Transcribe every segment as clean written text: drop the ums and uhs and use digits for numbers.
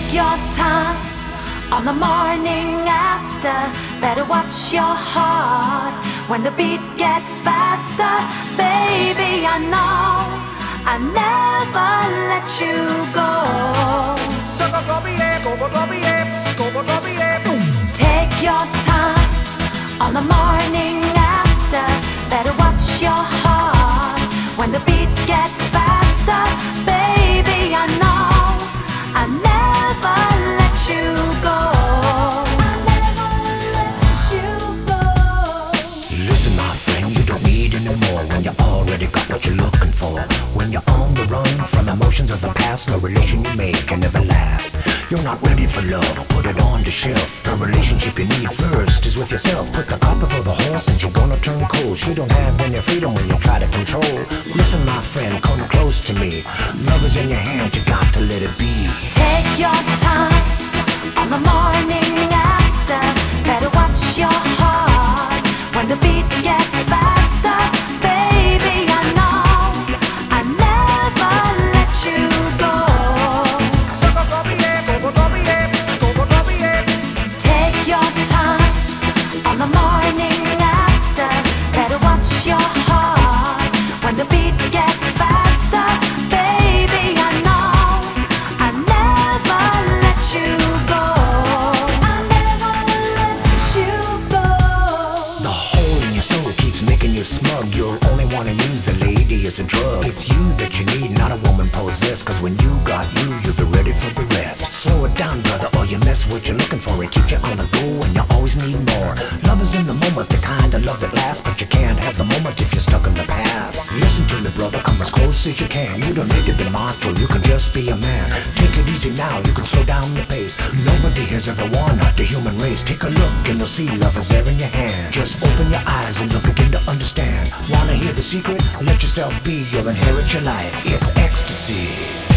your time on the morning after. Better watch your heart when the beat gets faster. Baby, I know I never let you go. Take your time on the morning after. Better watch your heart when the beat gets faster. Baby, I know I never let you go. I never let you go. Listen, my friend, you don't need any more when you already got what you're looking for. When you're on the run from emotions of the past, no relation you make can ever last. You're not ready for love, put it on the shelf. The relationship you need first is with yourself. Put the cart before the horse and you're gonna turn cold. You don't have any freedom when you try to control. Listen, my friend, come close to me. Love is in your hand, you got to let it be. Take your time on the morning after. Better watch your heart when the beat gets faster. Baby, I know I never let you go. Take your time on the morning after. Better watch your heart when the beat gets faster. Baby, I know I never let you go. I never let you go. The hole in your soul keeps making you smug. You'll only wanna use the lady as a drug. It's you that you need, not a woman possessed. Cause when you got you, you'll be ready for the rest. Slow it down, brother, or you miss what you're looking for. It keeps you on the go and you always need more. Love is in the moment, the kind of love that lasts. But you can't have the moment if you're stuck in the past. Listen to me, brother, come as close as you can. You don't need to be macho, you can just be a man. Take it easy now, you can slow down the pace. Nobody has ever won the human race. Take a look and you'll see love is there in your hand. Just open your eyes and you'll begin to understand. Wanna hear the secret? Let yourself be, you'll inherit your life. It's ecstasy.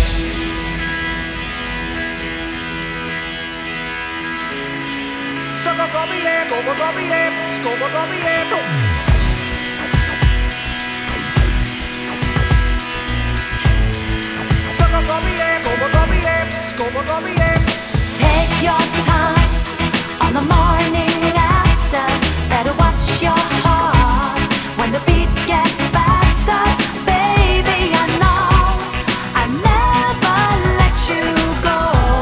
Take your time on the morning after. Better watch your heart when the beat gets faster. Baby, I know I never let you go.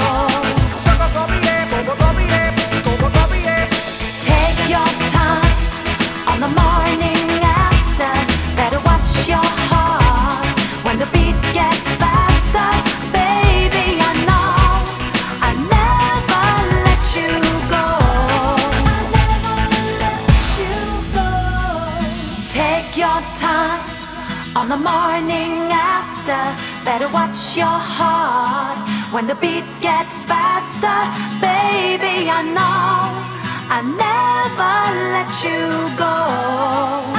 Take your time on the morning after. Better watch your heart when the beat gets faster. Baby, I know I never let you go. I never let you go. Take your time on the morning after. Better watch your heart when the beat gets faster. Baby, I know I never let you go.